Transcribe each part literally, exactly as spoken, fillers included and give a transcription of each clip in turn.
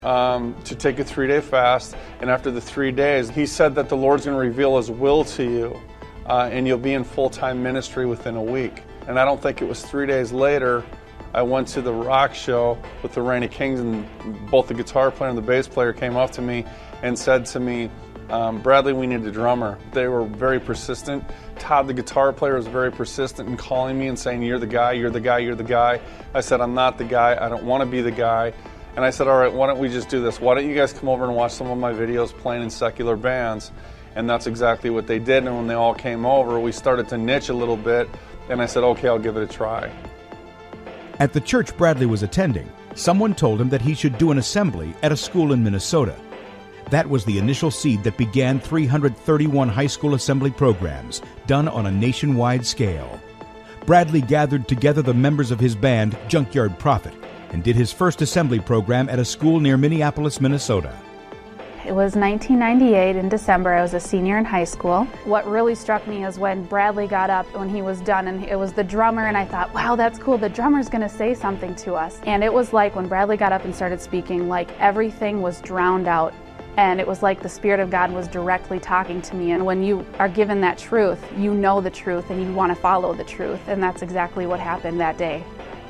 Um, to take a three-day fast, and after the three days, he said that the Lord's going to reveal His will to you, uh, and you'll be in full-time ministry within a week. And I don't think it was three days later, I went to the rock show with the Reign of Kings, and both the guitar player and the bass player came up to me and said to me, um, Bradley, we need a drummer. They were very persistent. Todd, the guitar player, was very persistent in calling me and saying, you're the guy, you're the guy, you're the guy. I said, I'm not the guy, I don't want to be the guy. And I said, all right, why don't we just do this? Why don't you guys come over and watch some of my videos playing in secular bands? And that's exactly what they did. And when they all came over, we started to niche a little bit. And I said, okay, I'll give it a try. At the church Bradley was attending, someone told him that he should do an assembly at a school in Minnesota. That was the initial seed that began three hundred thirty-one high school assembly programs done on a nationwide scale. Bradley gathered together the members of his band, Junkyard Prophet, and did his first assembly program at a school near Minneapolis, Minnesota. It was nineteen ninety-eight in December. I was a senior in high school. What really struck me is when Bradley got up when he was done, and it was the drummer, and I thought, wow, that's cool. The drummer's going to say something to us. And it was like when Bradley got up and started speaking, like everything was drowned out. And it was like the Spirit of God was directly talking to me. And when you are given that truth, you know the truth and you want to follow the truth. And that's exactly what happened that day.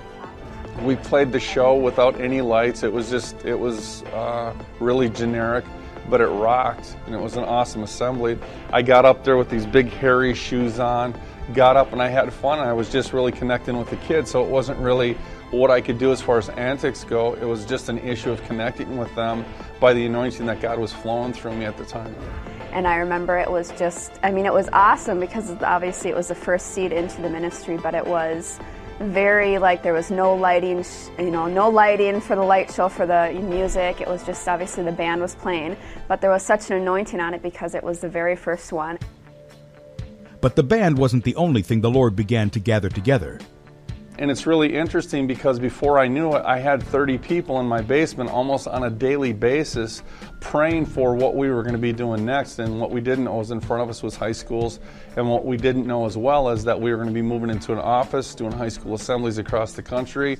We played the show without any lights. It was just, it was uh, really generic, but it rocked, and it was an awesome assembly. I got up there with these big hairy shoes on, got up and I had fun, and I was just really connecting with the kids, so it wasn't really what I could do as far as antics go. It was just an issue of connecting with them by the anointing that God was flowing through me at the time. And I remember it was just, I mean, it was awesome because obviously it was the first seed into the ministry, but it was very, like, there was no lighting, you know, no lighting for the light show for the music. It was just, obviously the band was playing, but there was such an anointing on it because it was the very first one. But the band wasn't the only thing the Lord began to gather together. And it's really interesting because before I knew it, I had thirty people in my basement almost on a daily basis praying for what we were going to be doing next. And what we didn't know was in front of us was high schools. And what we didn't know as well is that we were going to be moving into an office, doing high school assemblies across the country.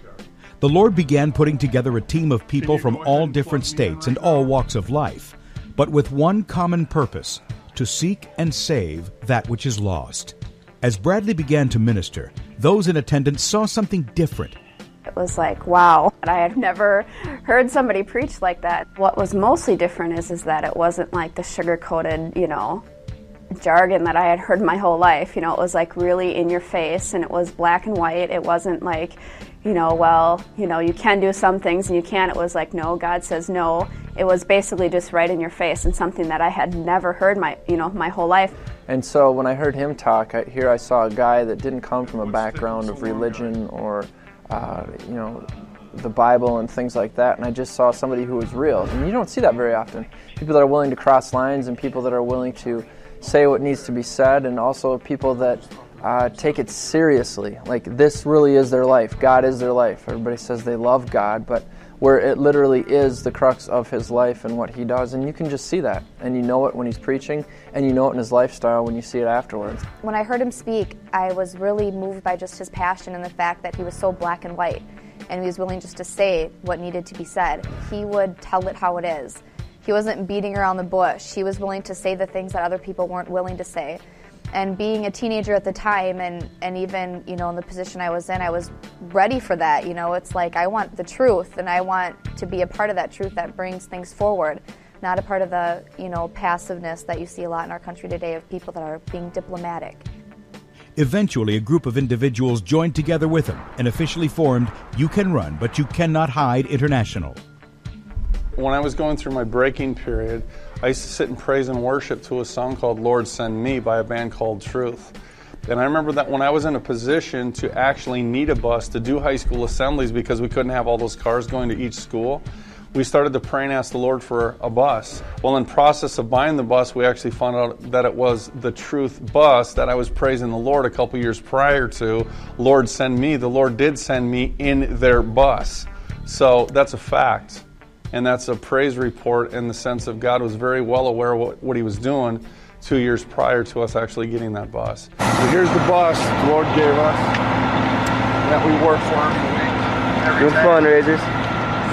The Lord began putting together a team of people from all different states and all walks of life, but with one common purpose: to seek and save that which is lost. As Bradley began to minister, those in attendance saw something different. It was like, wow, I had never heard somebody preach like that. What was mostly different is, is that it wasn't like the sugar-coated, you know, jargon that I had heard my whole life. You know, it was like really in your face, and it was black and white. It wasn't like, you know, well, you know, you can do some things and you can't. It was like, no, God says no. It was basically just right in your face, and something that I had never heard my, you know, my whole life. And so when I heard him talk, I, here I saw a guy that didn't come from a background of religion or, uh, you know, the Bible and things like that, and I just saw somebody who was real. And you don't see that very often. People that are willing to cross lines, and people that are willing to say what needs to be said, and also people that uh, take it seriously. Like, this really is their life. God is their life. Everybody says they love God, but where it literally is the crux of his life and what he does, and you can just see that, and you know it when he's preaching, and you know it in his lifestyle when you see it afterwards. When I heard him speak, I was really moved by just his passion and the fact that he was so black and white, and he was willing just to say what needed to be said. He would tell it how it is. He wasn't beating around the bush. He was willing to say the things that other people weren't willing to say. And being a teenager at the time, and, and even, you know, in the position I was in, I was ready for that. You know, it's like, I want the truth, and I want to be a part of that truth that brings things forward, not a part of the, you know, passiveness that you see a lot in our country today of people that are being diplomatic. Eventually, a group of individuals joined together with him and officially formed You Can Run, But You Cannot Hide International. When I was going through my breaking period, I used to sit and praise and worship to a song called Lord Send Me by a band called Truth. And I remember that when I was in a position to actually need a bus to do high school assemblies because we couldn't have all those cars going to each school, we started to pray and ask the Lord for a bus. Well, in process of buying the bus, we actually found out that it was the Truth bus that I was praising the Lord a couple years prior to. Lord Send Me. The Lord did send me in their bus. So that's a fact. And that's a praise report in the sense of God was very well aware of what, what he was doing two years prior to us actually getting that bus. So here's the bus the Lord gave us that we work for him. Good fundraisers.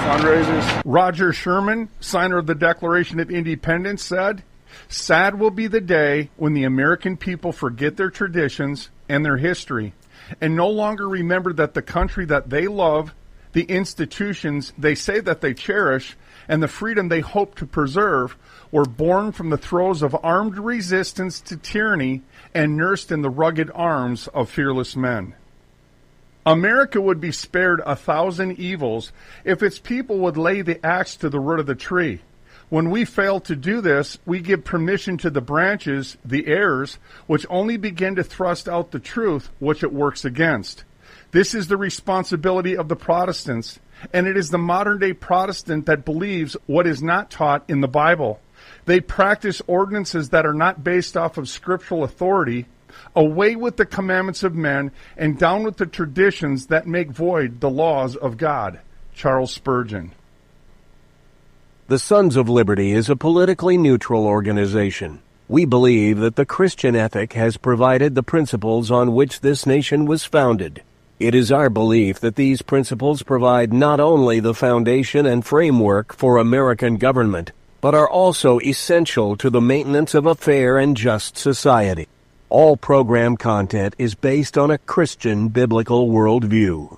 fundraisers. Roger Sherman, signer of the Declaration of Independence, said, "Sad will be the day when the American people forget their traditions and their history and no longer remember that the country that they love, the institutions they say that they cherish, and the freedom they hope to preserve were born from the throes of armed resistance to tyranny and nursed in the rugged arms of fearless men. America would be spared a thousand evils if its people would lay the axe to the root of the tree. When we fail to do this, we give permission to the branches, the heirs, which only begin to thrust out the truth which it works against. This is the responsibility of the Protestants, and it is the modern-day Protestant that believes what is not taught in the Bible. They practice ordinances that are not based off of scriptural authority. Away with the commandments of men, and down with the traditions that make void the laws of God." Charles Spurgeon. The Sons of Liberty is a politically neutral organization. We believe that the Christian ethic has provided the principles on which this nation was founded. It is our belief that these principles provide not only the foundation and framework for American government, but are also essential to the maintenance of a fair and just society. All program content is based on a Christian biblical worldview.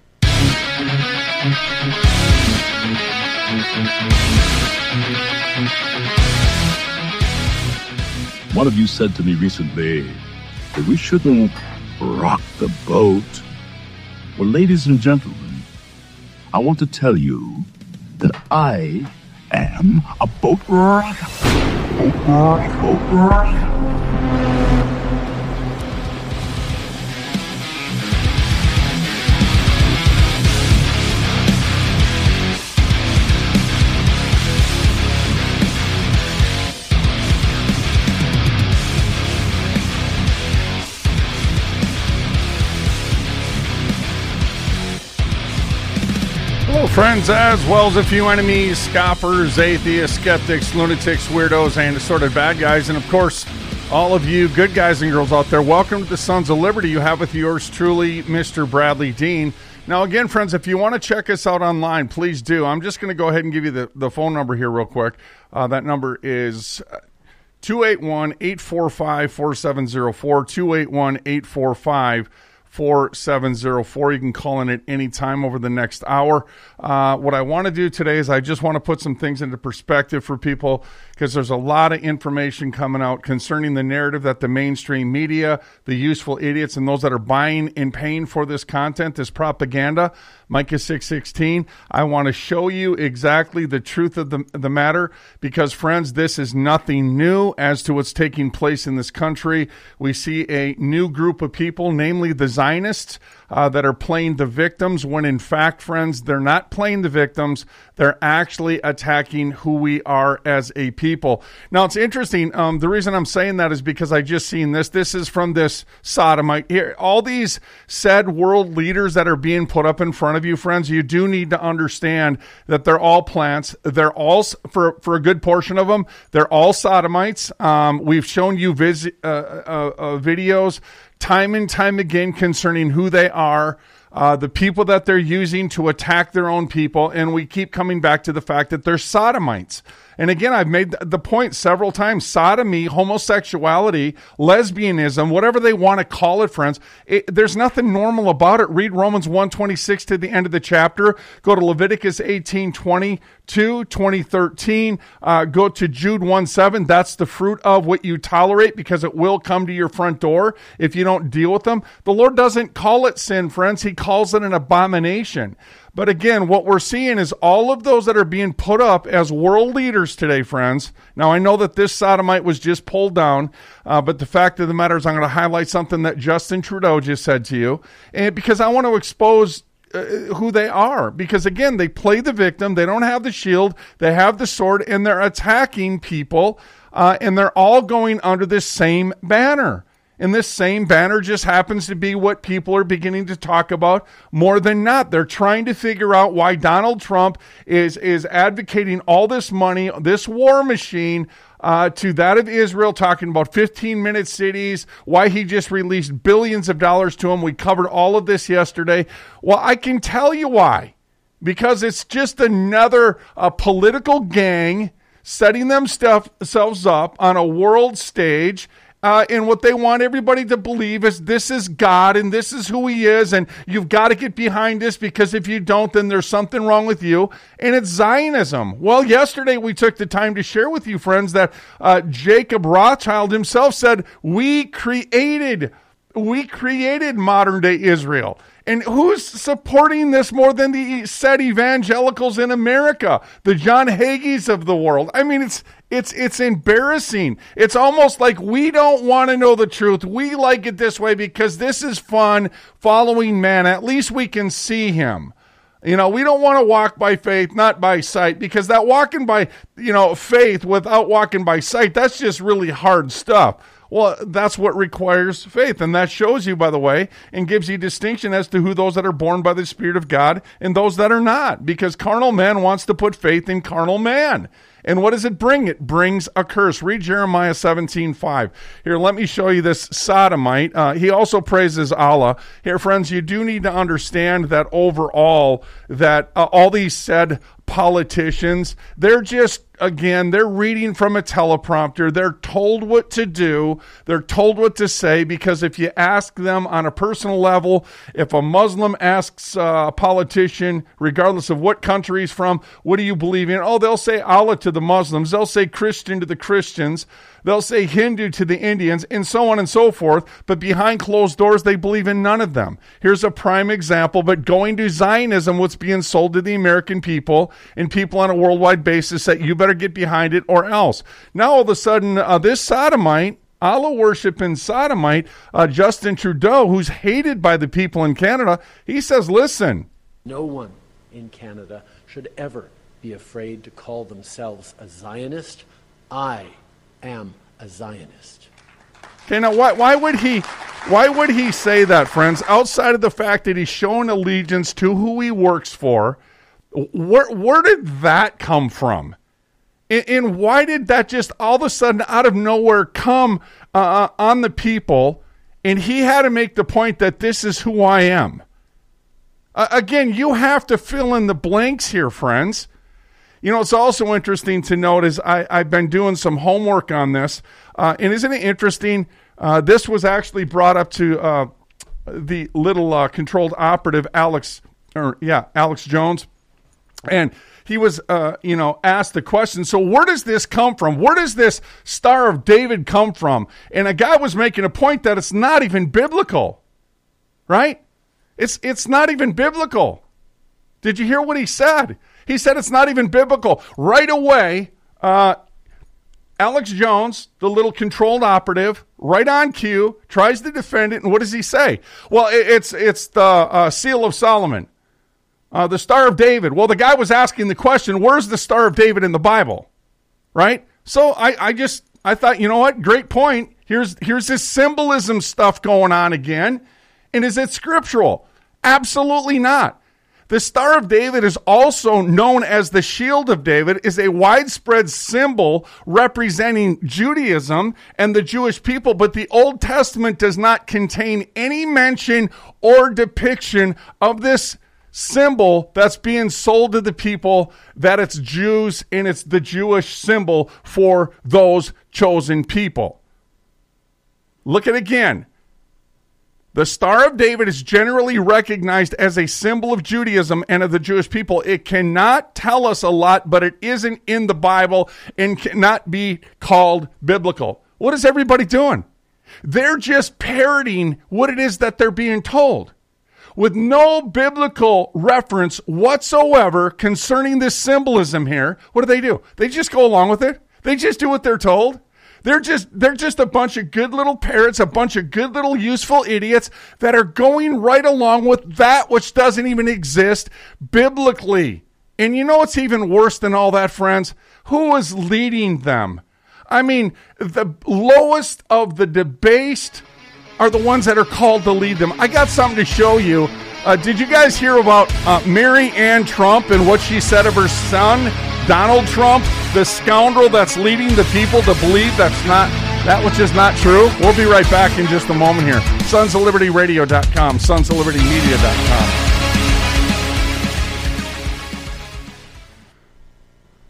One of you said to me recently that we shouldn't rock the boat. Well, ladies and gentlemen, I want to tell you that I am a boat rocker. Boat rocker, boat rocker. Hello, friends, as well as a few enemies, scoffers, atheists, skeptics, lunatics, weirdos, and assorted bad guys. And, of course, all of you good guys and girls out there, welcome to the Sons of Liberty. You have with yours truly, Mister Bradley Dean. Now, again, friends, if you want to check us out online, please do. I'm just going to go ahead and give you the, the phone number here real quick. Uh, that number is two eight one, eight four five, four seven zero four, two eight one, eight four five, four seven zero four. You can call in at any time over the next hour. Uh, what I want to do today is I just want to put some things into perspective for people, because there's a lot of information coming out concerning the narrative that the mainstream media, the useful idiots, and those that are buying and paying for this content, this propaganda, Micah six sixteen. I want to show you exactly the truth of the, the matter, because, friends, this is nothing new as to what's taking place in this country. We see a new group of people, namely the Zionists, uh, that are playing the victims, when in fact, friends, they're not playing the victims. They're actually attacking who we are as a people. Now, it's interesting. Um, the reason I'm saying that is because I just seen this. This is from this sodomite here. All these said world leaders that are being put up in front of you, friends, you do need to understand that they're all plants. They're all, for, for a good portion of them, they're all sodomites. Um, we've shown you vis- uh, uh, uh, videos time and time again concerning who they are, uh, the people that they're using to attack their own people, and we keep coming back to the fact that they're sodomites. And again, I've made the point several times. Sodomy, homosexuality, lesbianism, whatever they want to call it, friends, it, there's nothing normal about it. Read Romans one twenty-six to the end of the chapter. Go to Leviticus eighteen twenty-two, twenty thirteen. Uh, go to Jude one seven. That's the fruit of what you tolerate, because it will come to your front door if you don't deal with them. The Lord doesn't call it sin, friends. He calls it an abomination. But again, what we're seeing is all of those that are being put up as world leaders today, friends. Now, I know that this sodomite was just pulled down, uh, but the fact of the matter is I'm going to highlight something that Justin Trudeau just said to you, and because I want to expose uh, who they are. Because, again, they play the victim. They don't have the shield. They have the sword, and they're attacking people, uh, and they're all going under this same banner. And this same banner just happens to be what people are beginning to talk about more than not. They're trying to figure out why Donald Trump is, is advocating all this money, this war machine, uh, to that of Israel, talking about fifteen-minute cities, why he just released billions of dollars to them. We covered all of this yesterday. Well, I can tell you why. because it's just another uh, political gang setting themselves up on a world stage. Uh, and what they want everybody to believe is this is God and this is who he is, and you've got to get behind this, because if you don't, then there's something wrong with you. And it's Zionism. Well, yesterday we took the time to share with you, friends, that uh, Jacob Rothschild himself said, we created, we created modern day Israel. And who's supporting this more than the said evangelicals in America, the John Hagees of the world? I mean, it's it's it's embarrassing. It's almost like we don't want to know the truth. We like it this way because this is fun, following man. At least we can see him. You know, we don't want to walk by faith, not by sight, because that walking by, you know, faith without walking by sight, that's just really hard stuff. Well, that's what requires faith, and that shows you, by the way, and gives you distinction as to who those that are born by the Spirit of God and those that are not, because carnal man wants to put faith in carnal man. And what does it bring? It brings a curse. Read Jeremiah seventeen five. Here, let me show you this sodomite. Uh, he also praises Allah. Here, friends, you do need to understand that overall, that uh, all these said politicians, they're just, again, they're reading from a teleprompter. They're told what to do. They're told what to say, because if you ask them on a personal level, if a Muslim asks uh, a politician, regardless of what country he's from, what do you believe in? Oh, they'll say Allah to the Muslims. They'll say Christian to the Christians. They'll say Hindu to the Indians, and so on and so forth. But behind closed doors, they believe in none of them. Here's a prime example, but going to Zionism, what's being sold to the American people and people on a worldwide basis, that you better get behind it or else. Now, all of a sudden, uh, this sodomite, Allah worshiping sodomite, uh, Justin Trudeau, who's hated by the people in Canada, he says, listen. No one in Canada should ever be afraid to call themselves a Zionist. I am a Zionist. Okay, now why why would he why would he say that, friends? Outside of the fact that he's showing allegiance to who he works for, where where did that come from? And, and why did that just all of a sudden out of nowhere come uh, on the people? And he had to make the point that this is who I am. Uh, again, you have to fill in the blanks here, friends. You know, it's also interesting to note is I, I've been doing some homework on this, uh, and isn't it interesting? Uh, this was actually brought up to uh, the little uh, controlled operative, Alex, or yeah, Alex Jones, and he was, uh, you know, asked the question. So where does this come from? Where does this Star of David come from? And a guy was making a point that it's not even biblical, right? It's it's not even biblical. Did you hear what he said? He said it's not even biblical. Right away, uh, Alex Jones, the little controlled operative, right on cue, tries to defend it. And what does he say? Well, it, it's it's the uh, Seal of Solomon, uh, the Star of David. Well, the guy was asking the question, where's the Star of David in the Bible? Right? So I, I just, I thought, you know what? Great point. Here's, here's this symbolism stuff going on again. And is it scriptural? Absolutely not. The Star of David is also known as the Shield of David, is a widespread symbol representing Judaism and the Jewish people, but the Old Testament does not contain any mention or depiction of this symbol that's being sold to the people, that it's Jews and it's the Jewish symbol for those chosen people. Look at it again. The Star of David is generally recognized as a symbol of Judaism and of the Jewish people. It cannot tell us a lot, but it isn't in the Bible and cannot be called biblical. What is everybody doing? They're just parroting what it is that they're being told. With no biblical reference whatsoever concerning this symbolism here, what do they do? They just go along with it. They just do what they're told. They're just they're just a bunch of good little parrots, a bunch of good little useful idiots that are going right along with that which doesn't even exist biblically. And you know what's even worse than all that, friends? Who is leading them? I mean, the lowest of the debased are the ones that are called to lead them. I got something to show you. Uh, did you guys hear about uh, Mary Ann Trump and what she said of her son, Donald Trump, the scoundrel that's leading the people to believe that's not that which is not true? We'll be right back in just a moment here. Sons of Liberty Radio dot com, Sons of Liberty Media dot com.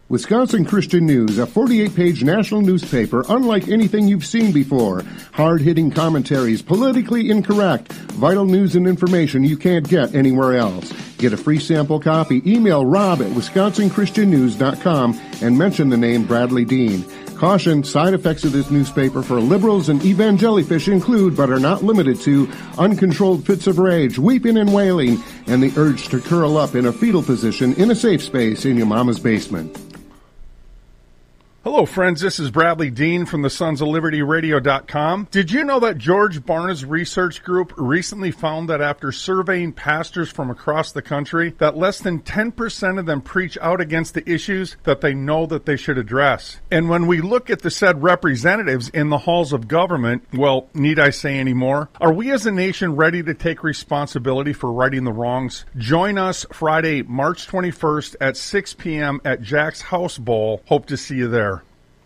Wisconsin Christian News, a forty-eight page national newspaper unlike anything you've seen before. Hard-hitting commentaries, politically incorrect, vital news and information you can't get anywhere else. Get a free sample copy. Email rob at wisconsin christian news dot com and mention the name Bradley Dean. Caution, side effects of this newspaper for liberals and evangelifish include, but are not limited to, uncontrolled fits of rage, weeping and wailing, and the urge to curl up in a fetal position in a safe space in your mama's basement. Hello, friends. This is Bradley Dean from the Sons of Liberty Radio dot com. Did you know that George Barna's research group recently found that after surveying pastors from across the country, that less than ten percent of them preach out against the issues that they know that they should address? And when we look at the said representatives in the halls of government, well, need I say any more? Are we as a nation ready to take responsibility for righting the wrongs? Join us Friday, March twenty-first at six p.m. at Jack's House Bowl. Hope to see you there.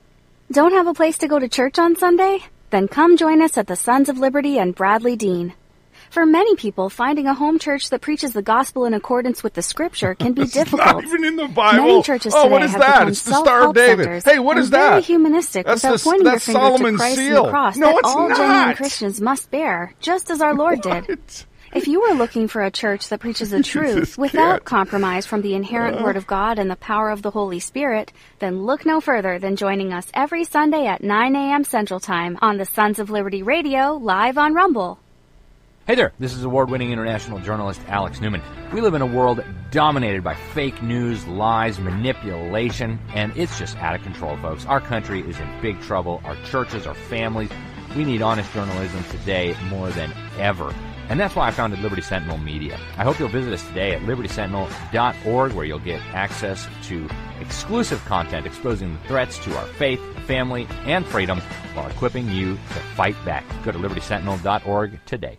Don't have a place to go to church on Sunday? Then come join us at the Sons of Liberty and Bradley Dean. For many people, finding a home church that preaches the gospel in accordance with the scripture can be it's difficult. Not even in the Bible. Many churches oh, today what is have that? become It's the Star of self-help David. centers Hey, what and is very that? humanistic That's without the, pointing that's your finger Solomon's to Christ seal. and the cross No, that it's all not. genuine Christians must bear, just as our Lord did. If you are looking for a church that preaches the truth without compromise from the inherent uh. Word of God and the power of the Holy Spirit, then look no further than joining us every Sunday at nine a.m. Central Time on the Sons of Liberty Radio, live on Rumble. Hey there, this is award-winning international journalist Alex Newman. We live in a world dominated by fake news, lies, manipulation, and it's just out of control, folks. Our country is in big trouble. Our churches, our families, we need honest journalism today more than ever. And that's why I founded Liberty Sentinel Media. I hope you'll visit us today at liberty sentinel dot org, where you'll get access to exclusive content exposing the threats to our faith, family, and freedom while equipping you to fight back. Go to liberty sentinel dot org today.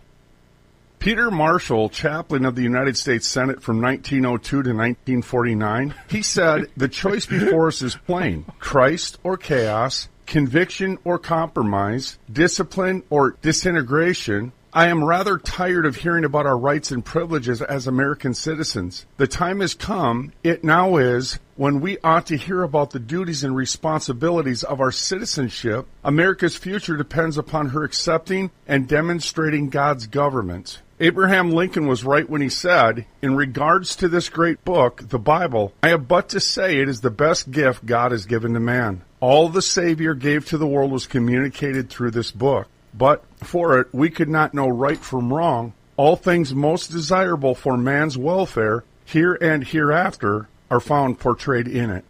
Peter Marshall, chaplain of the United States Senate from nineteen oh two to nineteen forty-nine, he said, the choice before us is plain: Christ or chaos, conviction or compromise, discipline or disintegration. I am rather tired of hearing about our rights and privileges as American citizens. The time has come, it now is, when we ought to hear about the duties and responsibilities of our citizenship. America's future depends upon her accepting and demonstrating God's government. Abraham Lincoln was right when he said, in regards to this great book, the Bible, I have but to say it is the best gift God has given to man. All the Savior gave to the world was communicated through this book. But for it, we could not know right from wrong. All things most desirable for man's welfare, here and hereafter, are found portrayed in it.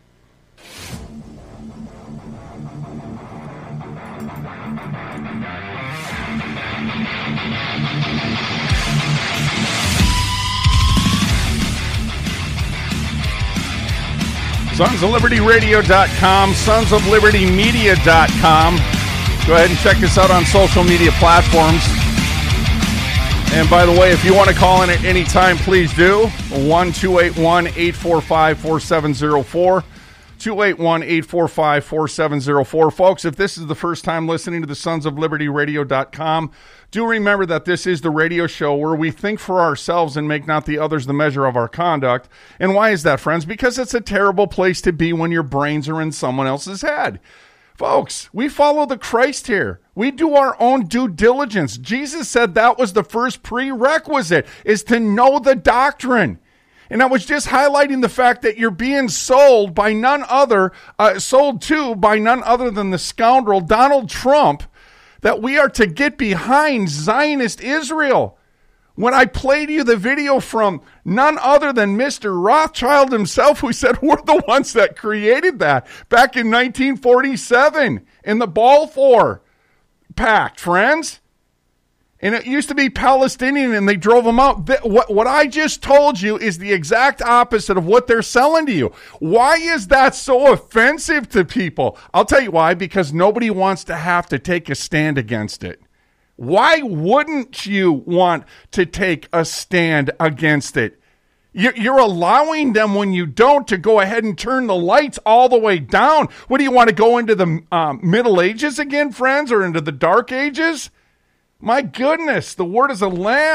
Sons of Liberty Radio dot com, Sons of Liberty Media dot com. Go ahead and check us out on social media platforms. And by the way, if you want to call in at any time, please do. one two eight one, eight four five, four seven zero four. two eight one, eight four five, four seven zero four. Folks, if this is the first time listening to the Sons of Liberty Radio dot com, do remember that this is the radio show where we think for ourselves and make not the others the measure of our conduct. And why is that, friends? Because it's a terrible place to be when your brains are in someone else's head. Folks, we follow the Christ here. We do our own due diligence. Jesus said that was the first prerequisite, is to know the doctrine. And I was just highlighting the fact that you're being sold by none other, uh, sold to by none other than the scoundrel Donald Trump, that we are to get behind Zionist Israel. When I played you the video from none other than Mister Rothschild himself, who said we're the ones that created that back in nineteen forty-seven in the Balfour Pact, friends. And it used to be Palestinian, and they drove them out. What, what I just told you is the exact opposite of what they're selling to you. Why is that so offensive to people? I'll tell you why, because nobody wants to have to take a stand against it. Why wouldn't you want to take a stand against it? You're allowing them, when you don't, to go ahead and turn the lights all the way down. What do you want to go into the um, Middle Ages again, friends, or into the Dark Ages? My goodness, the word is a lamp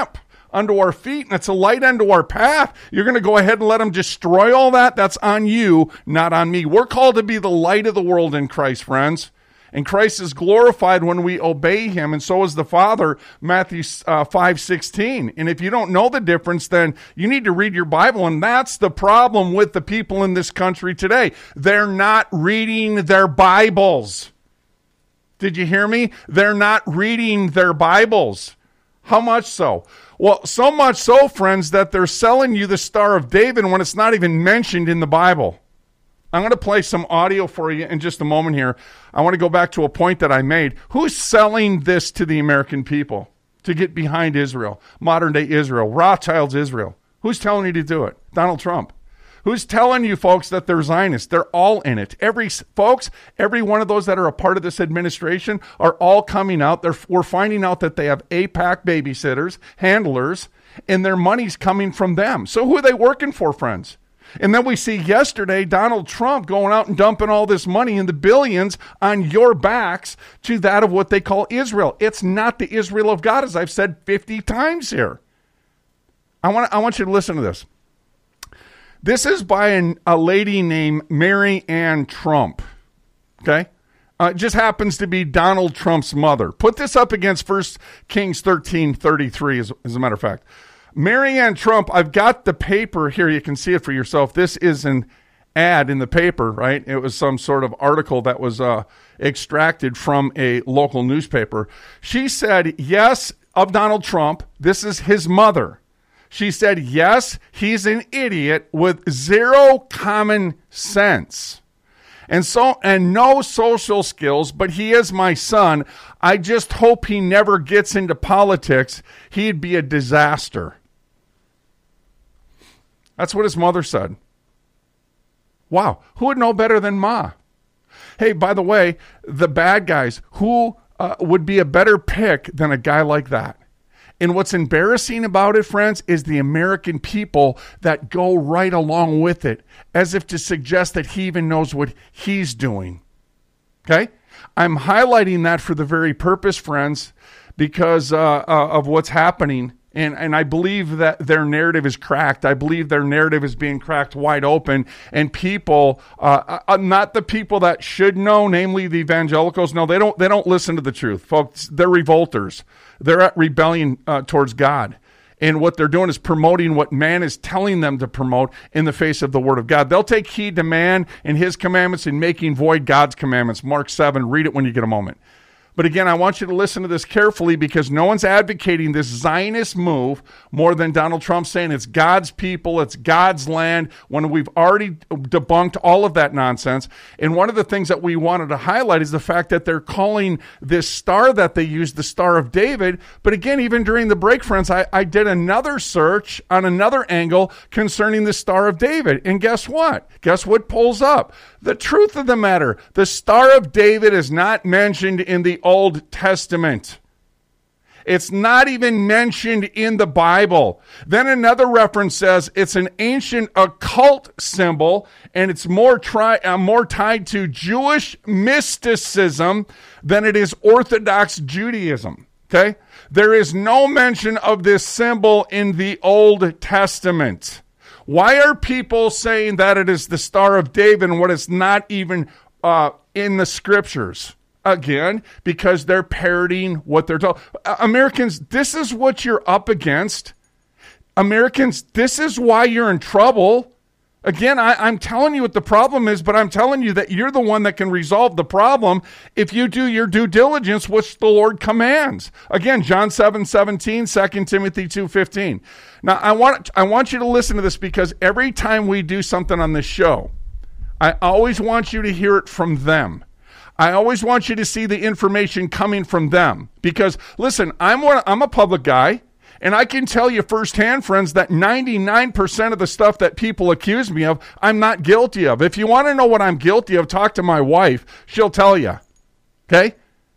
unto our feet, and it's a light unto our path. You're going to go ahead and let them destroy all that? That's on you, not on me. We're called to be the light of the world in Christ, friends. And Christ is glorified when we obey him, and so is the Father, Matthew uh, five sixteen. And if you don't know the difference, then you need to read your Bible, and that's the problem with the people in this country today. They're not reading their Bibles. Did you hear me? They're not reading their Bibles. How much so? Well, so much so, friends, that they're selling you the Star of David when it's not even mentioned in the Bible. I'm going to play some audio for you in just a moment here. I want to go back to a point that I made. Who's selling this to the American people to get behind Israel, modern-day Israel, Rothschild's Israel? Who's telling you to do it? Donald Trump. Who's telling you, folks, that they're Zionists? They're all in it. Every folks, every one of those that are a part of this administration are all coming out. They're, we're finding out that they have AIPAC babysitters, handlers, and their money's coming from them. So who are they working for, friends? And then we see yesterday Donald Trump going out and dumping all this money in the billions on your backs to that of what they call Israel. It's not the Israel of God, as I've said fifty times here. I want I want you to listen to this. This is by an, a lady named Mary Ann Trump. Okay? Uh, it just happens to be Donald Trump's mother. Put this up against First Kings thirteen thirty-three, as, as a matter of fact. Mary Ann Trump, I've got the paper here. You can see it for yourself. This is an ad in the paper, right? It was some sort of article that was uh, extracted from a local newspaper. She said, yes, of Donald Trump, this is his mother. She said, yes, he's an idiot with zero common sense. And so, and no social skills, but he is my son. I just hope he never gets into politics. He'd be a disaster. That's what his mother said. Wow. Who would know better than Ma? Hey, by the way, the bad guys, who uh, would be a better pick than a guy like that? And what's embarrassing about it, friends, is the American people that go right along with it, as if to suggest that he even knows what he's doing. Okay? I'm highlighting that for the very purpose, friends, because uh, uh, of what's happening. And, and I believe that their narrative is cracked. I believe their narrative is being cracked wide open. And people, uh, uh, not the people that should know, namely the evangelicals, no, they don't, they don't listen to the truth. Folks, they're revolters. They're at rebellion uh, towards God. And what they're doing is promoting what man is telling them to promote in the face of the Word of God. They'll take heed to man and his commandments and making void God's commandments. Mark seven, read it when you get a moment. But again, I want you to listen to this carefully, because no one's advocating this Zionist move more than Donald Trump saying it's God's people, it's God's land, when we've already debunked all of that nonsense. And one of the things that we wanted to highlight is the fact that they're calling this star that they use the Star of David. But again, even during the break, friends, I, I did another search on another angle concerning the Star of David. And guess what? Guess what pulls up? The truth of the matter, the Star of David is not mentioned in the Old Testament. It's not even mentioned in the Bible. Then another reference says it's an ancient occult symbol, and it's more, tri- uh, more tied to Jewish mysticism than it is Orthodox Judaism. Okay? There is no mention of this symbol in the Old Testament. Why are people saying that it is the Star of David when it's not even uh, in the scriptures? Again, because they're parroting what they're told. Uh, Americans, this is what you're up against. Americans, this is why you're in trouble. Again, I, I'm telling you what the problem is, but I'm telling you that you're the one that can resolve the problem if you do your due diligence, which the Lord commands. Again, John seven seventeen, Second Timothy two fifteen. Now, I want I want you to listen to this, because every time we do something on this show, I always want you to hear it from them. I always want you to see the information coming from them. Because, listen, I'm one, I'm a public guy, and I can tell you firsthand, friends, that ninety-nine percent of the stuff that people accuse me of, I'm not guilty of. If you want to know what I'm guilty of, talk to my wife. She'll tell you. Okay?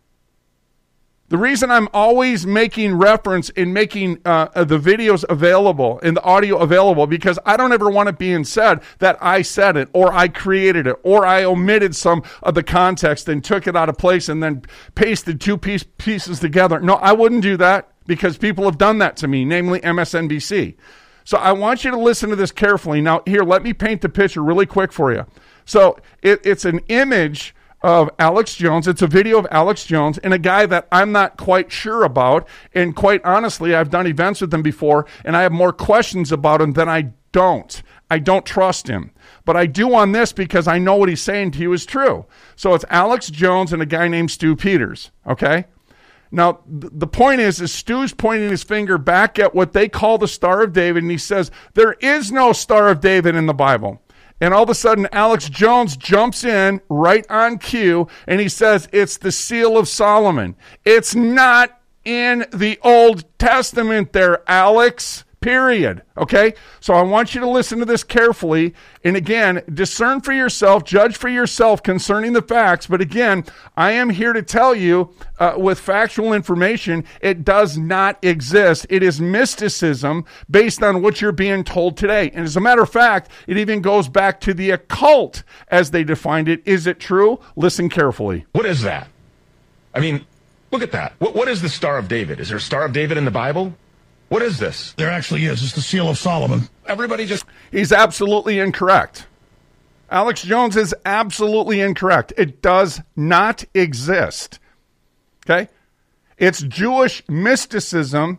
The reason I'm always making reference in making uh, the videos available and the audio available, because I don't ever want it being said that I said it, or I created it, or I omitted some of the context and took it out of place and then pasted two piece, pieces together. No, I wouldn't do that. because people have done that to me, namely M S N B C. So I want you to listen to this carefully. Now, here, let me paint the picture really quick for you. So it, it's an image of Alex Jones. It's a video of Alex Jones and a guy that I'm not quite sure about. And quite honestly, I've done events with him before, and I have more questions about him than I don't. I don't trust him. But I do on this because I know what he's saying to you is true. So it's Alex Jones and a guy named Stu Peters, okay? Now, th- the point is, is Stu's pointing his finger back at what they call the Star of David, and he says, there is no Star of David in the Bible. And all of a sudden, Alex Jones jumps in right on cue, and he says, it's the Seal of Solomon. It's not in the Old Testament there, Alex. Period. Okay? So I want you to listen to this carefully. And again, discern for yourself, judge for yourself concerning the facts. But again, I am here to tell you uh, with factual information, it does not exist. It is mysticism based on what you're being told today. And as a matter of fact, it even goes back to the occult as they defined it. Is it true? Listen carefully. What is that? I mean, look at that. What, what is the Star of David? Is there a Star of David in the Bible? What is this? There actually is. It's the Seal of Solomon. Everybody just... He's absolutely incorrect. Alex Jones is absolutely incorrect. It does not exist. Okay? It's Jewish mysticism.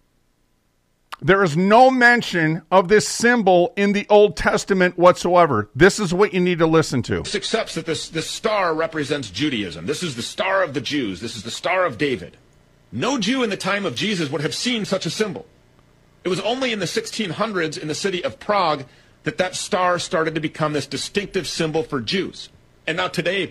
There is no mention of this symbol in the Old Testament whatsoever. This is what you need to listen to. This accepts that this, this star represents Judaism. This is the Star of the Jews. This is the Star of David. No Jew in the time of Jesus would have seen such a symbol. It was only in the sixteen hundreds in the city of Prague that that star started to become this distinctive symbol for Jews. And now today,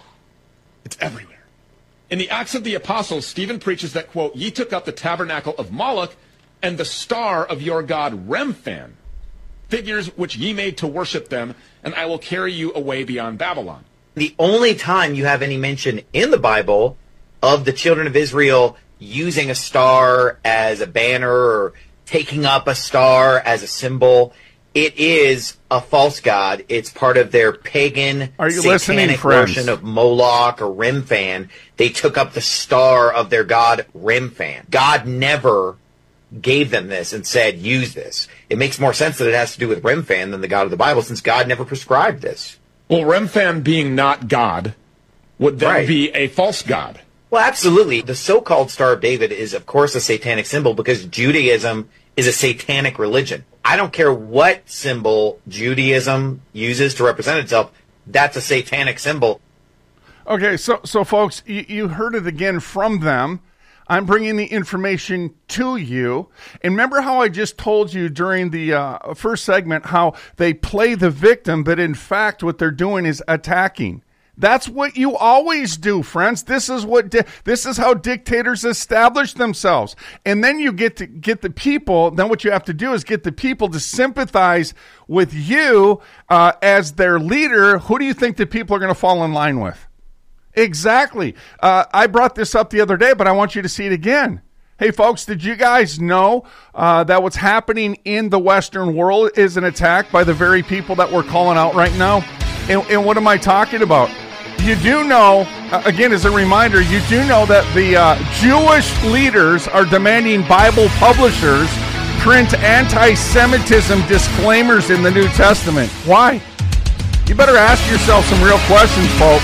it's everywhere. In the Acts of the Apostles, Stephen preaches that, quote, ye took up the tabernacle of Moloch and the star of your god Remphan, figures which ye made to worship them, and I will carry you away beyond Babylon. The only time you have any mention in the Bible of the children of Israel using a star as a banner or taking up a star as a symbol, it is a false god. It's part of their pagan, Are you satanic worship of Moloch or Remphan. They took up the star of their god Remphan. God never gave them this and said, use this. It makes more sense that it has to do with Remphan than the God of the Bible, since God never prescribed this. Well, Remphan being not God would then Right. be a false god. Well, absolutely. The so-called Star of David is, of course, a satanic symbol because Judaism is a satanic religion. I don't care what symbol Judaism uses to represent itself. That's a satanic symbol. Okay, so, so folks, you, you heard it again from them. I'm bringing the information to you. And remember how I just told you during the uh, first segment how they play the victim, but in fact what they're doing is attacking. That's what you always do, friends. This is what di- this is how dictators establish themselves. And then you get to get the people. Then what you have to do is get the people to sympathize with you uh, as their leader. Who do you think the people are going to fall in line with? Exactly. Uh, I brought this up the other day, but I want you to see it again. Hey, folks, did you guys know uh, that what's happening in the Western world is an attack by the very people that we're calling out right now? And, and what am I talking about? You do know, uh, again, as a reminder, you do know that the uh, Jewish leaders are demanding Bible publishers print anti-Semitism disclaimers in the New Testament. Why? You better ask yourself some real questions, folks.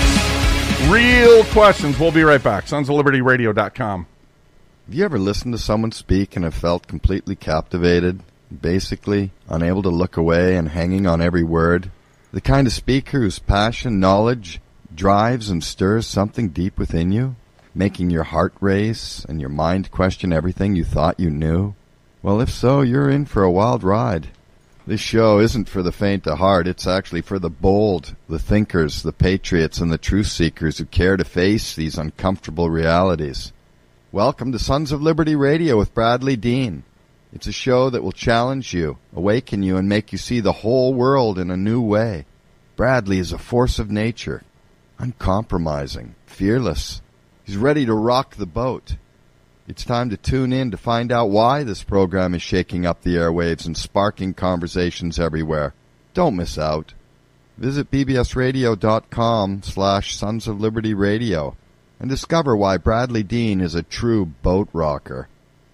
Real questions. We'll be right back. sons of liberty radio dot com. Have you ever listened to someone speak and have felt completely captivated, basically unable to look away and hanging on every word? The kind of speaker whose passion, knowledge, drives and stirs something deep within you, making your heart race and your mind question everything you thought you knew? Well, if so, you're in for a wild ride. This show isn't for the faint of heart. It's actually for the bold, the thinkers, the patriots, and the truth seekers who care to face these uncomfortable realities. Welcome to Sons of Liberty Radio with Bradley Dean. It's a show that will challenge you, awaken you, and make you see the whole world in a new way. Bradley is a force of nature, uncompromising, fearless. He's ready to rock the boat. It's time to tune in to find out why this program is shaking up the airwaves and sparking conversations everywhere. Don't miss out. Visit bbsradio.com slash Sons of Liberty Radio and discover why Bradley Dean is a true boat rocker.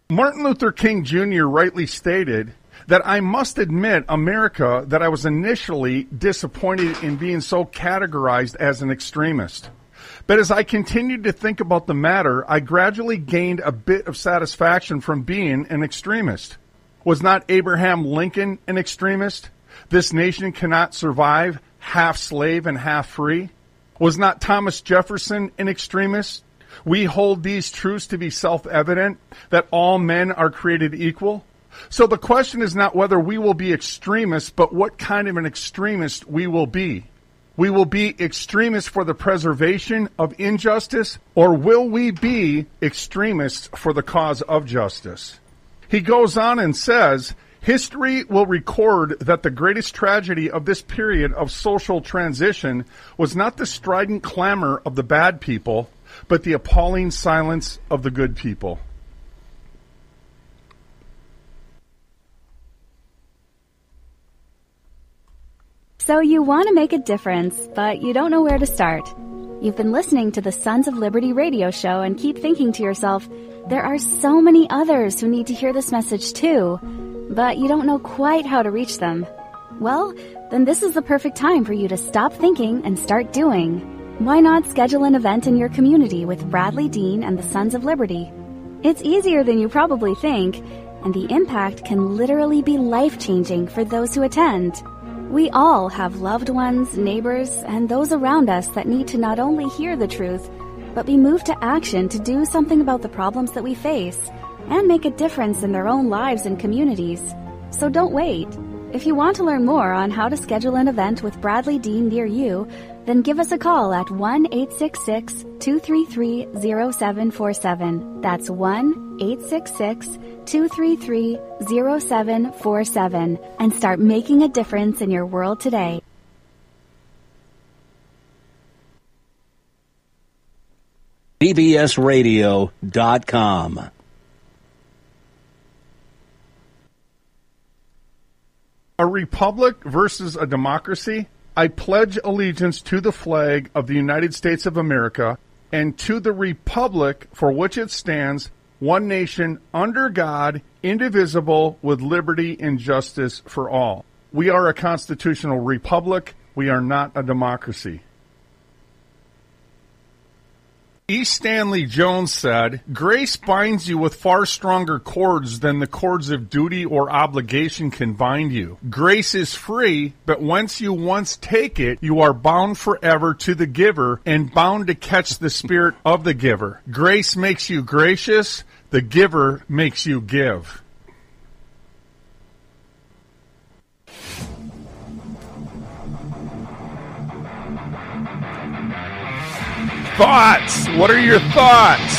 Martin Luther King Junior rightly stated that I must admit, America, that I was initially disappointed in being so categorized as an extremist. But as I continued to think about the matter, I gradually gained a bit of satisfaction from being an extremist. Was not Abraham Lincoln an extremist? This nation cannot survive half slave and half free. Was not Thomas Jefferson an extremist? We hold these truths to be self-evident, that all men are created equal. So the question is not whether we will be extremists, but what kind of an extremist we will be. We will be extremists for the preservation of injustice, or will we be extremists for the cause of justice? He goes on and says, history will record that the greatest tragedy of this period of social transition was not the strident clamor of the bad people, but the appalling silence of the good people. So you want to make a difference, but you don't know where to start. You've been listening to the Sons of Liberty radio show and keep thinking to yourself, there are so many others who need to hear this message too, but you don't know quite how to reach them. Well, then this is the perfect time for you to stop thinking and start doing. Why not schedule an event in your community with Bradley Dean and the Sons of Liberty? It's easier than you probably think, and the impact can literally be life-changing for those who attend. We all have loved ones, neighbors, and those around us that need to not only hear the truth, but be moved to action to do something about the problems that we face and make a difference in their own lives and communities. So don't wait. If you want to learn more on how to schedule an event with Bradley Dean near you, then give us a call at one eight six six, two three three, zero seven four seven. That's one eight six six, two three three, zero seven four seven and start making a difference in your world today. B B S radio dot com. A republic versus a democracy? I pledge allegiance to the flag of the United States of America and to the republic for which it stands, one nation, under God, indivisible, with liberty and justice for all. We are a constitutional republic. We are not a democracy. E. Stanley Jones said, grace binds you with far stronger cords than the cords of duty or obligation can bind you. Grace is free, but once you once take it, you are bound forever to the giver and bound to catch the spirit of the giver. Grace makes you gracious. The giver makes you give. Thoughts? What are your thoughts?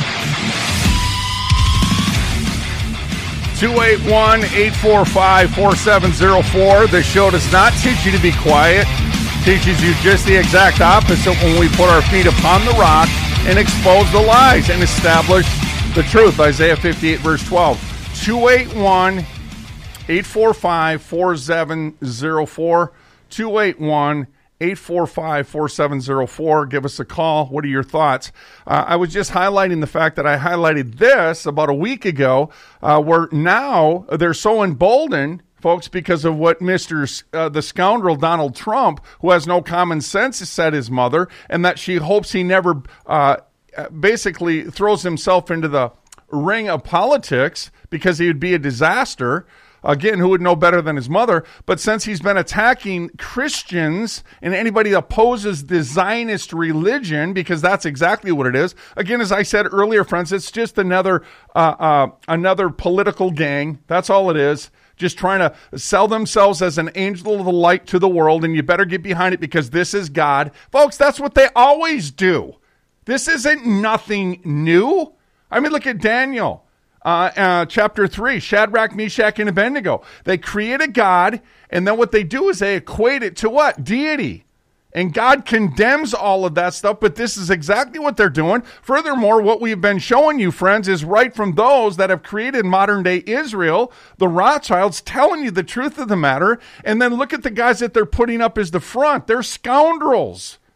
two eight one, eight four five, four seven zero four. This show does not teach you to be quiet. It teaches you just the exact opposite when we put our feet upon the rock and expose the lies and establish the truth. Isaiah fifty-eight, verse twelve. two eight one, eight four five, four seven zero four. two eight one, eight four five, four seven zero four. Give us a call. What are your thoughts? Uh, I was just highlighting the fact that I highlighted this about a week ago, uh, where now they're so emboldened, folks, because of what Mister Uh, the scoundrel Donald Trump, who has no common sense, said his mother, and that she hopes he never uh, basically throws himself into the ring of politics because he would be a disaster. Again, who would know better than his mother? But since he's been attacking Christians and anybody that opposes the Zionist religion, because that's exactly what it is. Again, as I said earlier, friends, it's just another uh, uh, another political gang. That's all it is. Just trying to sell themselves as an angel of the light to the world, and you better get behind it because this is God. Folks, that's what they always do. This isn't nothing new. I mean, look at Daniel. Uh, uh, chapter three, Shadrach, Meshach, and Abednego. They create a God, and then what they do is they equate it to what? Deity. And God condemns all of that stuff, but this is exactly what they're doing. Furthermore, what we've been showing you, friends, is right from those that have created modern-day Israel, the Rothschilds, telling you the truth of the matter, and then look at the guys that they're putting up as the front. They're scoundrels.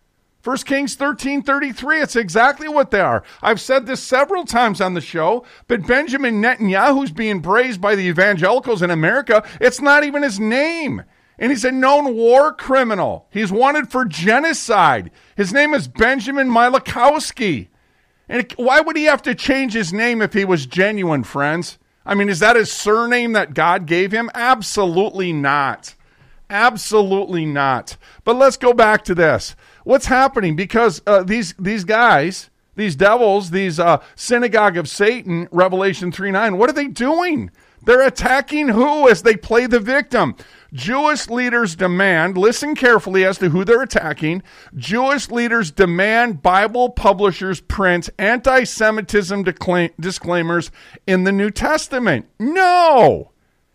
First Kings thirteen thirty-three, it's exactly what they are. I've said this several times on the show, but Benjamin Netanyahu's being praised by the evangelicals in America. It's not even his name. And he's a known war criminal. He's wanted for genocide. His name is Benjamin Milakowski. And it, why would he have to change his name if he was genuine, friends? I mean, is that his surname that God gave him? Absolutely not. Absolutely not. But let's go back to this. What's happening? Because uh, these these guys, these devils, these uh, synagogue of Satan, Revelation three nine, what are they doing? They're attacking who as they play the victim? Jewish leaders demand, listen carefully as to who they're attacking, Jewish leaders demand Bible publishers print anti-Semitism decla- disclaimers in the New Testament. No!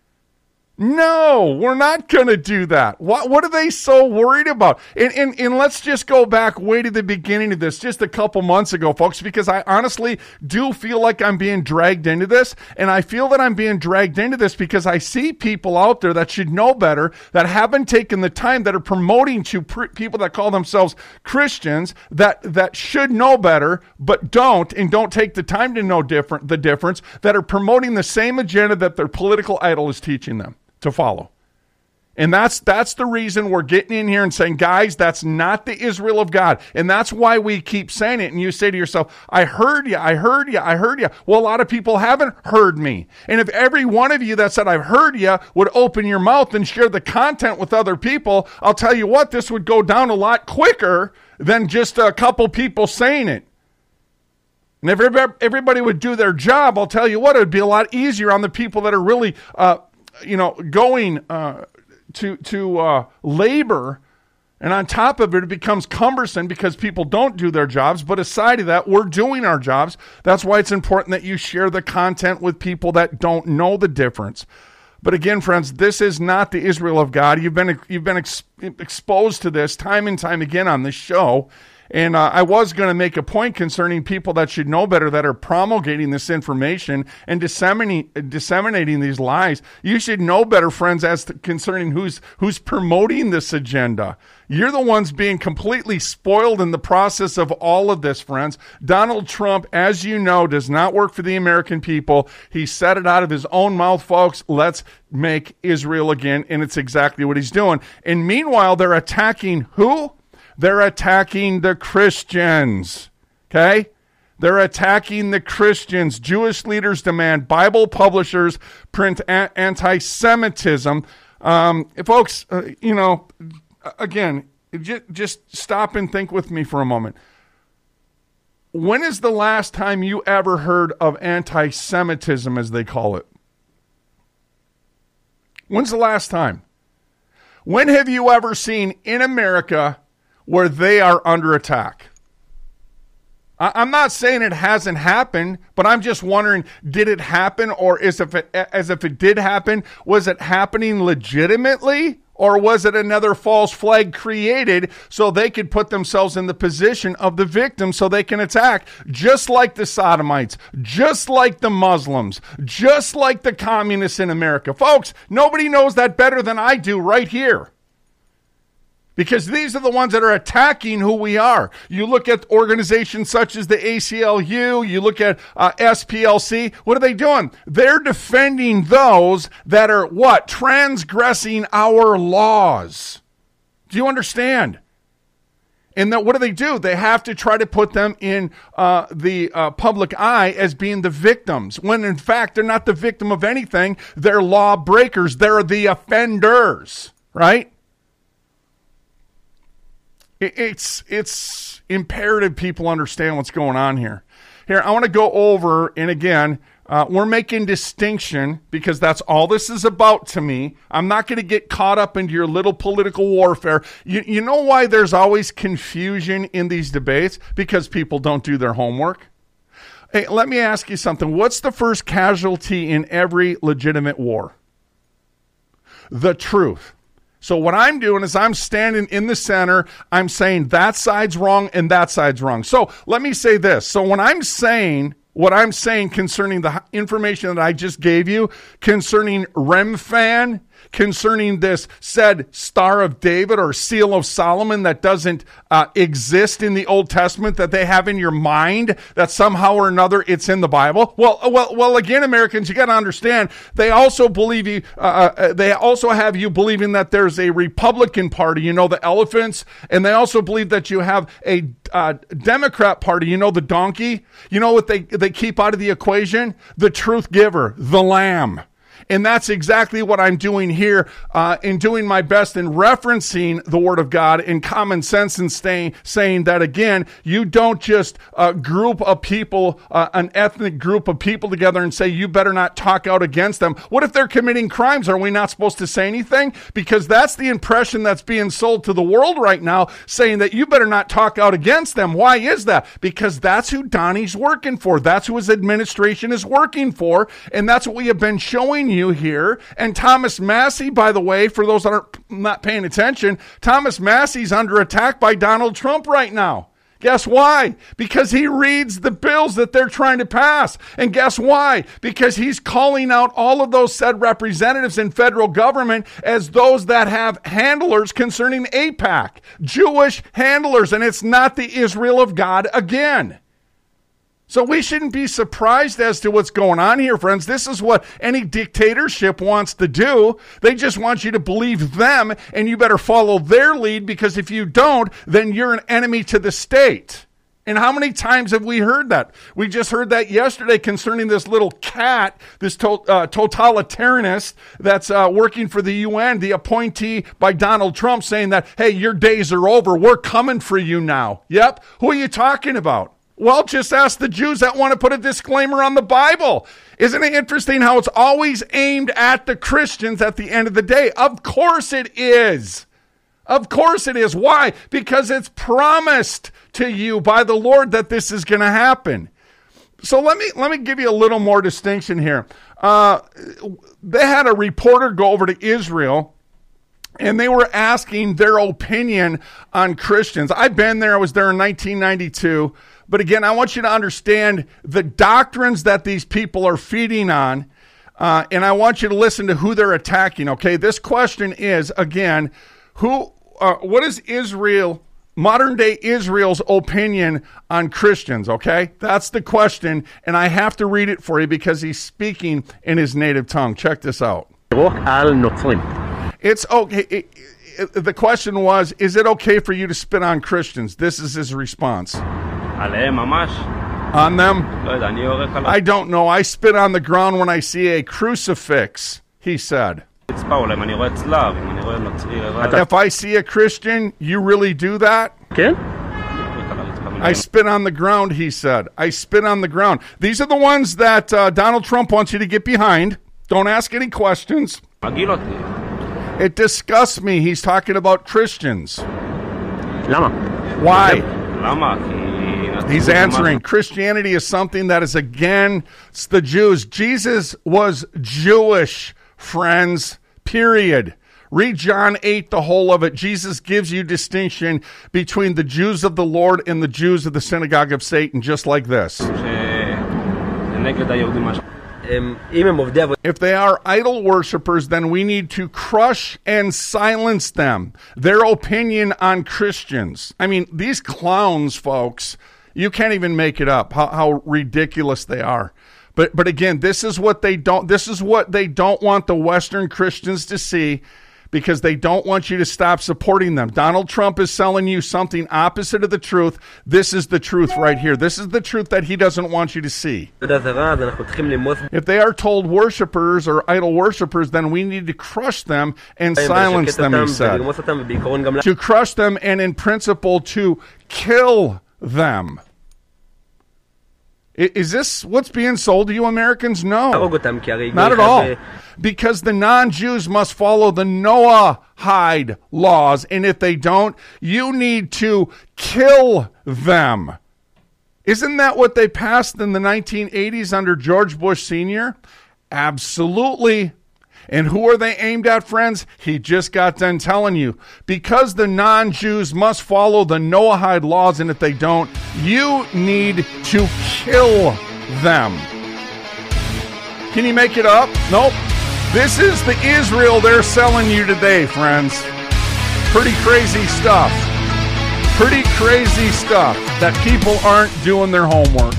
No, we're not going to do that. What what are they so worried about? And, and and let's just go back way to the beginning of this, just a couple months ago, folks, because I honestly do feel like I'm being dragged into this. And I feel that I'm being dragged into this because I see people out there that should know better, that haven't taken the time, that are promoting to pr- people that call themselves Christians, that, that should know better, but don't, and don't take the time to know different the difference, that are promoting the same agenda that their political idol is teaching them to follow. And that's that's the reason we're getting in here and saying, guys, that's not the Israel of God. And that's why we keep saying it. And you say to yourself, I heard you, I heard you, I heard you. Well, a lot of people haven't heard me. And if every one of you that said, I've heard you, would open your mouth and share the content with other people, I'll tell you what, this would go down a lot quicker than just a couple people saying it. And if everybody would do their job, I'll tell you what, it would be a lot easier on the people that are really uh, you know, going uh, to to uh, labor, and on top of it, it becomes cumbersome because people don't do their jobs. But aside of that, we're doing our jobs. That's why it's important that you share the content with people that don't know the difference. But again, friends, this is not the Israel of God. You've been you've been ex- exposed to this time and time again on this show. And uh, I was going to make a point concerning people that should know better, that are promulgating this information and disseminating, disseminating these lies. You should know better, friends, as to concerning who's who's promoting this agenda. You're the ones being completely spoiled in the process of all of this, friends. Donald Trump, as you know, does not work for the American people. He said it out of his own mouth, folks. Let's make Israel again, and it's exactly what he's doing. And meanwhile, they're attacking who? They're attacking the Christians, okay? They're attacking the Christians. Jewish leaders demand Bible publishers print a- anti-Semitism. Um, folks, uh, you know, again, j- just stop and think with me for a moment. When is the last time you ever heard of anti-Semitism, as they call it? When's the last time? When have you ever seen in America where they are under attack? I'm not saying it hasn't happened, but I'm just wondering, did it happen? Or is if it, as if it did happen, was it happening legitimately? Or was it another false flag created so they could put themselves in the position of the victim so they can attack, just like the Sodomites, just like the Muslims, just like the communists in America? Folks, nobody knows that better than I do right here. Because these are the ones that are attacking who we are. You look at organizations such as the A C L U, you look at uh, S P L C, what are they doing? They're defending those that are, what? Transgressing our laws. Do you understand? And that, what do they do? They have to try to put them in uh, the uh, public eye as being the victims, when in fact they're not the victim of anything. They're law breakers. They're the offenders, right? It's it's imperative people understand what's going on here. Here, I want to go over, and again, uh, we're making distinction because that's all this is about to me. I'm not going to get caught up into your little political warfare. You, you know why there's always confusion in these debates? Because people don't do their homework. Hey, let me ask you something. What's the first casualty in every legitimate war? The truth. So what I'm doing is I'm standing in the center. I'm saying that side's wrong and that side's wrong. So let me say this. So when I'm saying what I'm saying concerning the information that I just gave you concerning REMFAN, concerning this said Star of David or Seal of Solomon that doesn't uh, exist in the Old Testament, that they have in your mind, that somehow or another it's in the Bible? Well, well, well. Again, Americans, you got to understand. They also believe you. Uh, they also have you believing that there's a Republican Party. You know, the elephants, and they also believe that you have a uh, Democrat Party. You know, the donkey. You know what they they keep out of the equation? The truth giver, the lamb. And that's exactly what I'm doing here uh, in doing my best in referencing the Word of God in common sense and staying, saying that, again, you don't just uh, group of people, uh, an ethnic group of people together and say, you better not talk out against them. What if they're committing crimes? Are we not supposed to say anything? Because that's the impression that's being sold to the world right now, saying that you better not talk out against them. Why is that? Because that's who Donnie's working for. That's who his administration is working for. And that's what we have been showing you here. And Thomas Massie, by the way, for those that are not paying attention, Thomas Massie's under attack by Donald Trump right now. Guess why? Because he reads the bills that they're trying to pass. And guess why? Because he's calling out all of those said representatives in federal government as those that have handlers concerning AIPAC, Jewish handlers, and it's not the Israel of God again. So we shouldn't be surprised as to what's going on here, friends. This is what any dictatorship wants to do. They just want you to believe them, and you better follow their lead, because if you don't, then you're an enemy to the state. And how many times have we heard that? We just heard that yesterday concerning this little cat, this to, uh, totalitarianist that's uh, working for the U N, the appointee by Donald Trump, saying that, hey, your days are over. We're coming for you now. Yep. Who are you talking about? Well, just ask the Jews that want to put a disclaimer on the Bible. Isn't it interesting how it's always aimed at the Christians at the end of the day? Of course it is. Of course it is. Why? Because it's promised to you by the Lord that this is going to happen. So let me let me give you a little more distinction here. Uh, they had a reporter go over to Israel, and they were asking their opinion on Christians. I've been there. I was there in nineteen ninety-two. But again, I want you to understand the doctrines that these people are feeding on, uh, and I want you to listen to who they're attacking, okay? This question is, again, who? Uh, what is Israel, modern-day Israel's opinion on Christians, okay? That's the question, and I have to read it for you because he's speaking in his native tongue. Check this out. It's okay. It, it, the question was, is it okay for you to spit on Christians? This is his response. On them? I don't know. I spit on the ground when I see a crucifix, he said. If I see a Christian, you really do that? I spit on the ground, he said. I spit on the ground. These are the ones that uh, Donald Trump wants you to get behind. Don't ask any questions. It disgusts me. He's talking about Christians. Why? He's answering. Christianity is something that is against the Jews. Jesus was Jewish, friends, period. Read John eight, the whole of it. Jesus gives you distinction between the Jews of the Lord and the Jews of the synagogue of Satan, just like this. If they are idol worshipers, then we need to crush and silence them. Their opinion on Christians. I mean, these clowns, folks, you can't even make it up how, how ridiculous they are. But but again, this is what they don't this is what they don't want the Western Christians to see, because they don't want you to stop supporting them. Donald Trump is selling you something opposite of the truth. This is the truth right here. This is the truth that he doesn't want you to see. If they are told worshipers or idol worshipers, then we need to crush them and silence them, he said. To crush them and in principle to kill them. Is this what's being sold to you Americans? No, not at all. Because the non-Jews must follow the Noahide laws, and if they don't, you need to kill them. Isn't that what they passed in the nineteen eighties under George Bush Senior? Absolutely. And who are they aimed at, friends? He just got done telling you. Because the non-Jews must follow the Noahide laws, and if they don't, you need to kill them. Can you make it up? Nope. This is the Israel they're selling you today, friends. Pretty crazy stuff. Pretty crazy stuff that people aren't doing their homework.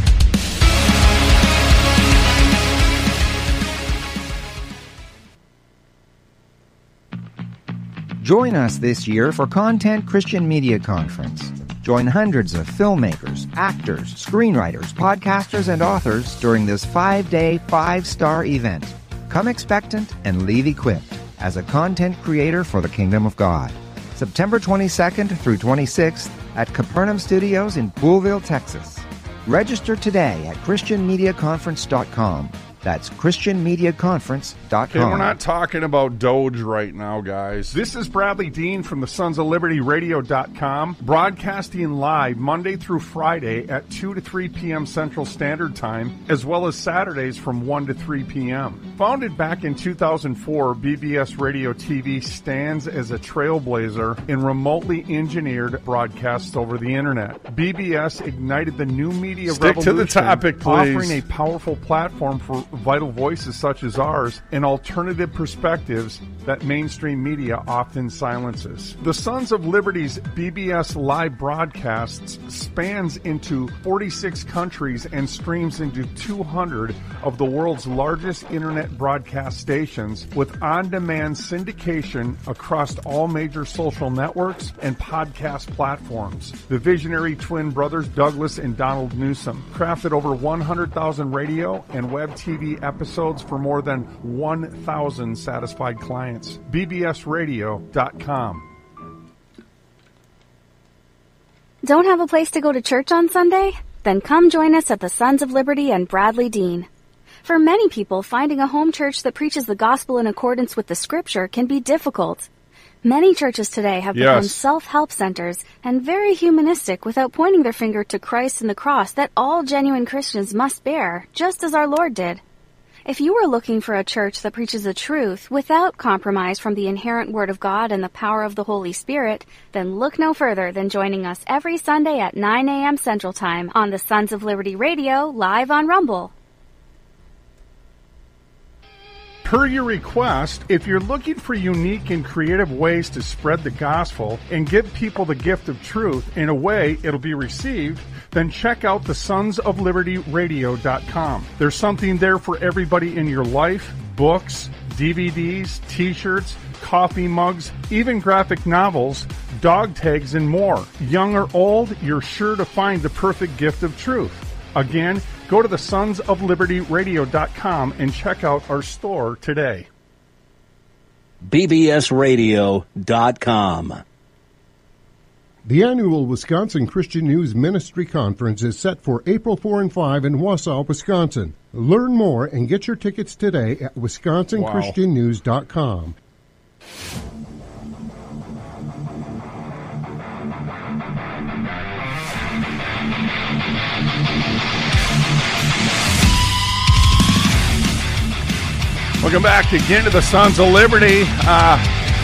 Join us this year for Content Christian Media Conference. Join hundreds of filmmakers, actors, screenwriters, podcasters, and authors during this five-day, five-star event. Come expectant and leave equipped as a content creator for the Kingdom of God. September twenty-second through twenty-sixth at Capernaum Studios in Poolville, Texas. Register today at Christian Media Conference dot com. That's Christian Media Conference dot com. Okay, we're not talking about Doge right now, guys. This is Bradley Dean from the Sons of Liberty Radio dot com, broadcasting live Monday through Friday at two to three p.m. Central Standard Time, as well as Saturdays from one to three p.m. Founded back in two thousand four, B B S Radio T V stands as a trailblazer in remotely engineered broadcasts over the Internet. B B S ignited the new media Stick revolution, to the topic, please. offering a powerful platform for vital voices such as ours and alternative perspectives that mainstream media often silences. The Sons of Liberty's B B S live broadcasts spans into forty-six countries and streams into two hundred of the world's largest internet broadcast stations with on-demand syndication across all major social networks and podcast platforms. The visionary twin brothers Douglas and Donald Newsom crafted over one hundred thousand radio and web T V episodes for more than one thousand satisfied clients. B B S radio dot com. Don't have a place to go to church on Sunday? Then come join us at the Sons of Liberty and Bradley Dean. For many people, finding a home church that preaches the gospel in accordance with the scripture can be difficult. Many churches today have Yes. become self-help centers and very humanistic without pointing their finger to Christ and the cross that all genuine Christians must bear, just as our Lord did. If you are looking for a church that preaches the truth without compromise from the inherent Word of God and the power of the Holy Spirit, then look no further than joining us every Sunday at nine a.m. Central Time on the Sons of Liberty Radio, live on Rumble. Per your request, if you're looking for unique and creative ways to spread the gospel and give people the gift of truth in a way it'll be received, then check out the Sons of Liberty Radio dot com. There's something there for everybody in your life: books, D V Ds, t-shirts, coffee mugs, even graphic novels, dog tags, and more. Young or old, you're sure to find the perfect gift of truth. Again, go to the Sons of Liberty Radio dot com and check out our store today. B B S radio dot com. The annual Wisconsin Christian News Ministry Conference is set for April fourth and fifth in Wausau, Wisconsin. Learn more and get your tickets today at Wisconsin Christian News dot com. Welcome back again to the Sons of Liberty. Uh,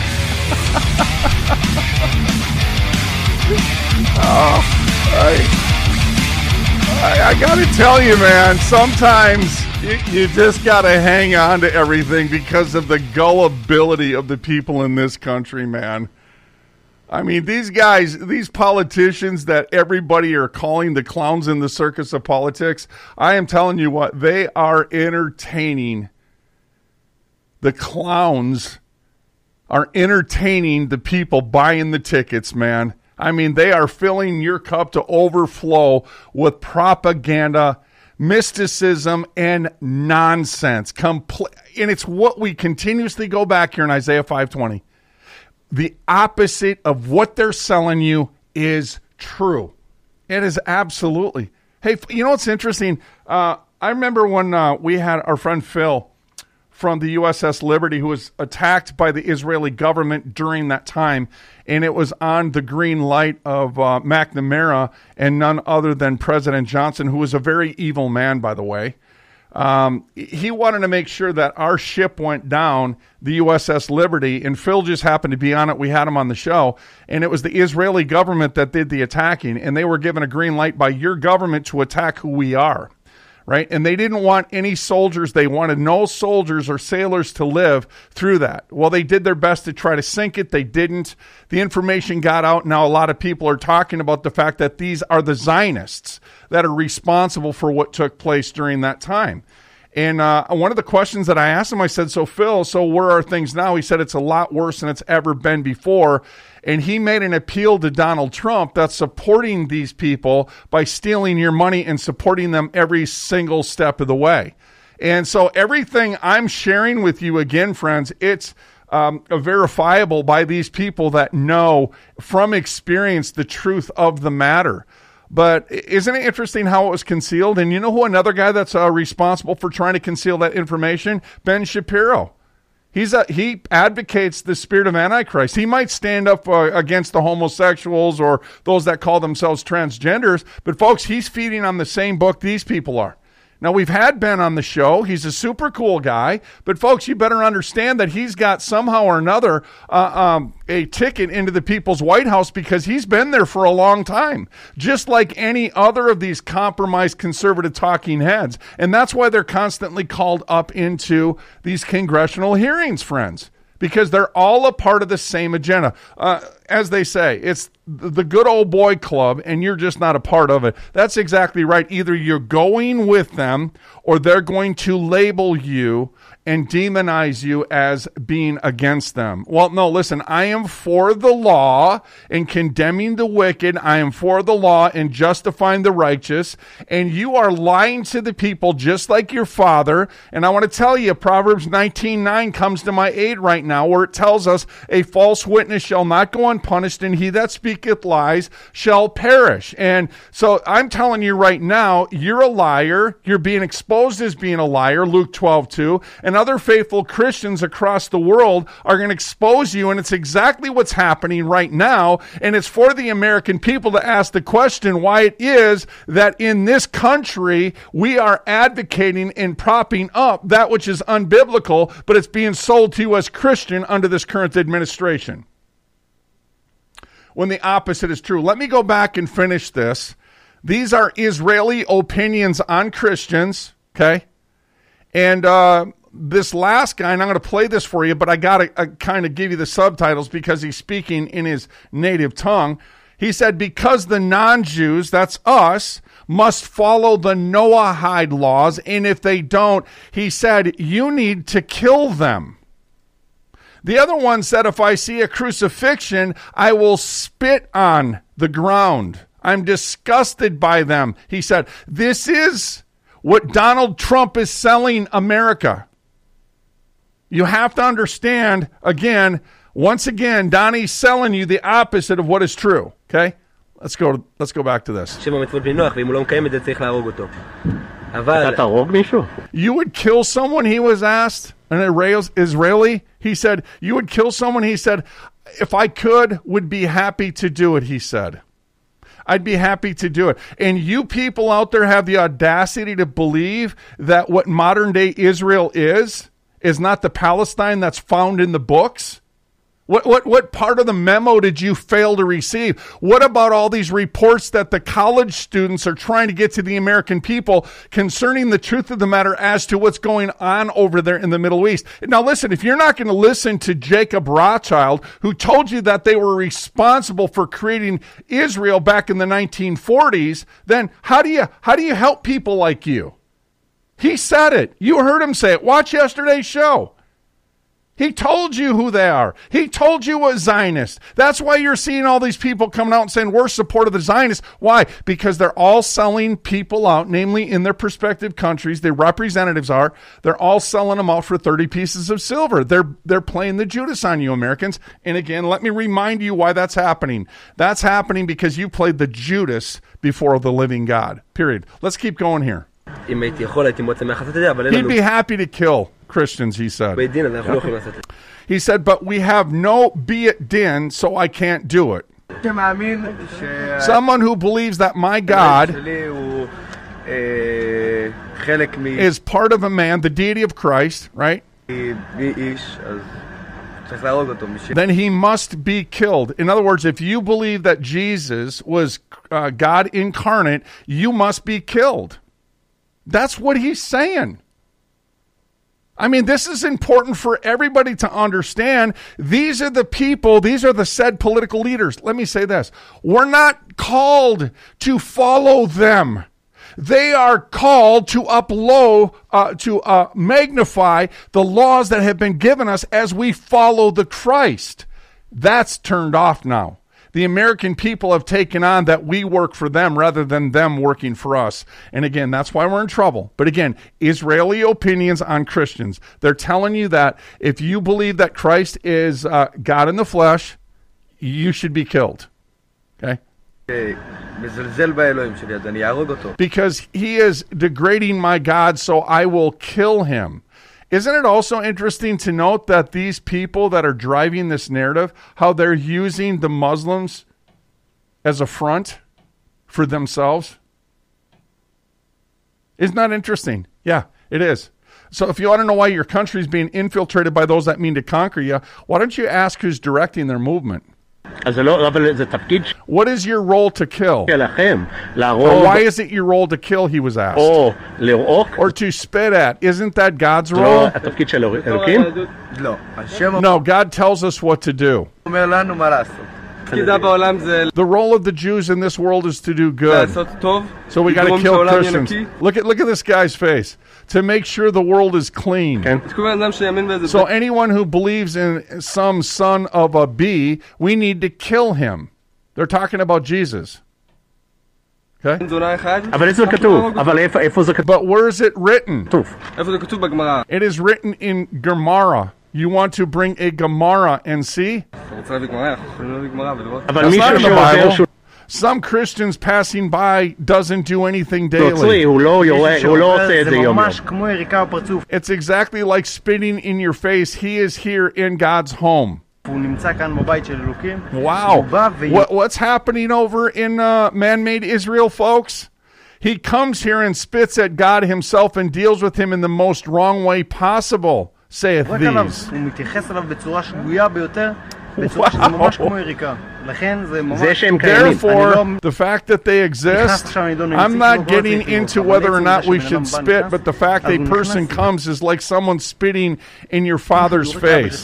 oh, I, I, I got to tell you, man, sometimes you, you just got to hang on to everything because of the gullibility of the people in this country, man. I mean, these guys, these politicians that everybody are calling the clowns in the circus of politics, I am telling you what, they are entertaining. The clowns are entertaining the people buying the tickets, man. I mean, they are filling your cup to overflow with propaganda, mysticism, and nonsense. Compl- and it's what we continuously go back here in Isaiah five twenty. The opposite of what they're selling you is true. It is absolutely. Hey, you know what's interesting? Uh, I remember when uh, we had our friend Phil from the U S S Liberty, who was attacked by the Israeli government during that time, and it was on the green light of uh, McNamara and none other than President Johnson, who was a very evil man, by the way. Um, he wanted to make sure that our ship went down, the U S S Liberty, and Phil just happened to be on it. We had him on the show, and it was the Israeli government that did the attacking, and they were given a green light by your government to attack who we are. right? And they didn't want any soldiers. They wanted no soldiers or sailors to live through that. Well, they did their best to try to sink it. They didn't. The information got out. Now a lot of people are talking about the fact that these are the Zionists that are responsible for what took place during that time. And uh, one of the questions that I asked him, I said, so Phil, so where are things now? He said it's a lot worse than it's ever been before. And he made an appeal to Donald Trump that's supporting these people by stealing your money and supporting them every single step of the way. And so everything I'm sharing with you, again, friends, it's um, verifiable by these people that know from experience the truth of the matter. But isn't it interesting how it was concealed? And you know who another guy that's uh, responsible for trying to conceal that information? Ben Shapiro. He's a, he advocates the spirit of Antichrist. He might stand up uh, against the homosexuals or those that call themselves transgenders, but folks, he's feeding on the same book these people are. Now, we've had Ben on the show. He's a super cool guy, but folks, you better understand that he's got somehow or another uh, um, a ticket into the People's White House because he's been there for a long time, just like any other of these compromised conservative talking heads. And that's why they're constantly called up into these congressional hearings, friends, because they're all a part of the same agenda. Uh, as they say, it's the good old boy club, and you're just not a part of it. That's exactly right. Either you're going with them, or they're going to label you and demonize you as being against them. Well, no, listen, I am for the law and condemning the wicked. I am for the law and justifying the righteous. And you are lying to the people just like your father. And I want to tell you, Proverbs nineteen nine comes to my aid right now, where it tells us a false witness shall not go unpunished, and he that speaketh lies shall perish. And so I'm telling you right now, you're a liar. You're being exposed as being a liar, Luke twelve two. And other faithful Christians across the world are going to expose you, and it's exactly what's happening right now. And it's for the American people to ask the question why it is that in this country we are advocating and propping up that which is unbiblical, but it's being sold to you as Christian under this current administration, when the opposite is true. Let me go back and finish this. These are Israeli opinions on Christians, okay? And uh, this last guy, and I'm going to play this for you, but I got to uh, kind of give you the subtitles because he's speaking in his native tongue. He said, because the non-Jews, that's us, must follow the Noahide laws, and if they don't, he said, you need to kill them. The other one said, if I see a crucifixion, I will spit on the ground. I'm disgusted by them. He said, this is what Donald Trump is selling America. You have to understand, again, once again, Donnie's selling you the opposite of what is true. Okay? Let's go, let's go back to this. You would kill someone, he was asked, an Israeli. He said, you would kill someone? He said, if I could, would be happy to do it, he said. I'd be happy to do it. And you people out there have the audacity to believe that what modern day Israel is, is not the Palestine that's found in the books? What, what, what part of the memo did you fail to receive? What about all these reports that the college students are trying to get to the American people concerning the truth of the matter as to what's going on over there in the Middle East? Now listen, if you're not going to listen to Jacob Rothschild, who told you that they were responsible for creating Israel back in the nineteen forties, then how do you, how do you help people like you? He said it. You heard him say it. Watch yesterday's show. He told you who they are. He told you what Zionists. That's why you're seeing all these people coming out and saying we're supportive of the Zionists. Why? Because they're all selling people out, namely in their prospective countries. Their representatives are. They're all selling them out for thirty pieces of silver. They're they're playing the Judas on you, Americans. And again, let me remind you why that's happening. That's happening because you played the Judas before the living God. Period. Let's keep going here. He'd be happy to kill Christians, he said. He said, but we have no beit din, so I can't do it. Someone who believes that my God is part of a man, the deity of Christ, right? Then he must be killed. In other words, if you believe that Jesus was uh, God incarnate, you must be killed. That's what he's saying. I mean, this is important for everybody to understand. These are the people, these are the said political leaders. Let me say this. We're not called to follow them. They are called to upload, uh, to uh, magnify the laws that have been given us as we follow the Christ. That's turned off now. The American people have taken on that we work for them rather than them working for us. And again, that's why we're in trouble. But again, Israeli opinions on Christians. They're telling you that if you believe that Christ is uh, God in the flesh, you should be killed. Okay? Because he is degrading my God, so I will kill him. Isn't it also interesting to note that these people that are driving this narrative, how they're using the Muslims as a front for themselves? Isn't that interesting? Yeah, it is. So if you want to know why your country is being infiltrated by those that mean to conquer you, why don't you ask who's directing their movement? What is your role to kill? Or why is it your role to kill, he was asked? Or to spit at. Isn't that God's role? No, God tells us what to do. The role of the Jews in this world is to do good. So we got to kill Christians. Look at look at this guy's face. To make sure the world is clean. So anyone who believes in some son of a bee, we need to kill him. They're talking about Jesus. Okay? But where is it written? It is written in Gemara. You want to bring a Gemara and see? That's not in the Bible. Some Christians passing by doesn't do anything daily. It's exactly like spitting in your face. He is here in God's home. Wow. What, what's happening over in uh, man-made Israel, folks? He comes here and spits at God himself and deals with him in the most wrong way possible, saith these. Wow. Therefore, the fact that they exist, I'm not getting into whether or not we should spit, but the fact a person comes is like someone spitting in your father's face.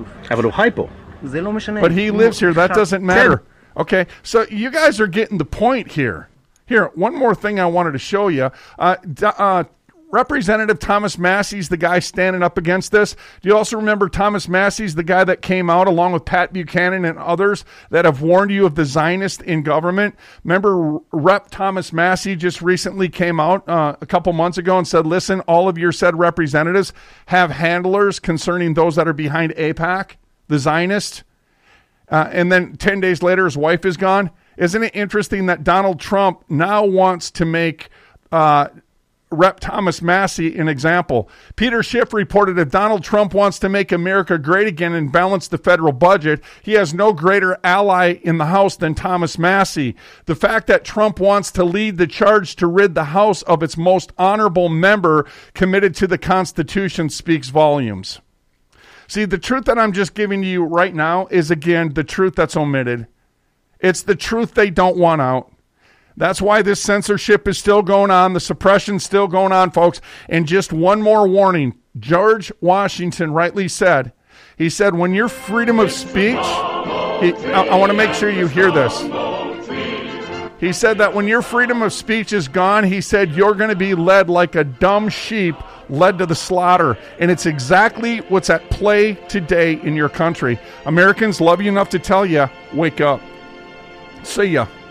But he lives here. That doesn't matter. Okay, so you guys are getting the point here. Here, one more thing I wanted to show you. Uh, uh, Representative Thomas Massey's the guy standing up against this. Do you also remember Thomas Massey's the guy that came out along with Pat Buchanan and others that have warned you of the Zionists in government? Remember Rep Thomas Massey just recently came out uh, a couple months ago and said, listen, all of your said representatives have handlers concerning those that are behind AIPAC, the Zionists. Uh, and then ten days later, his wife is gone. Isn't it interesting that Donald Trump now wants to make uh, Rep Thomas Massey an example? Peter Schiff reported that Donald Trump wants to make America great again and balance the federal budget. He has no greater ally in the House than Thomas Massey. The fact that Trump wants to lead the charge to rid the House of its most honorable member committed to the Constitution speaks volumes. See, the truth that I'm just giving to you right now is, again, the truth that's omitted. It's the truth they don't want out. That's why this censorship is still going on. The suppression's still going on, folks. And just one more warning. George Washington rightly said, he said, when your freedom of speech, he, I, I want to make sure you hear this. He said that when your freedom of speech is gone, he said, you're going to be led like a dumb sheep led to the slaughter. And it's exactly what's at play today in your country. Americans love you enough to tell you, wake up. See ya.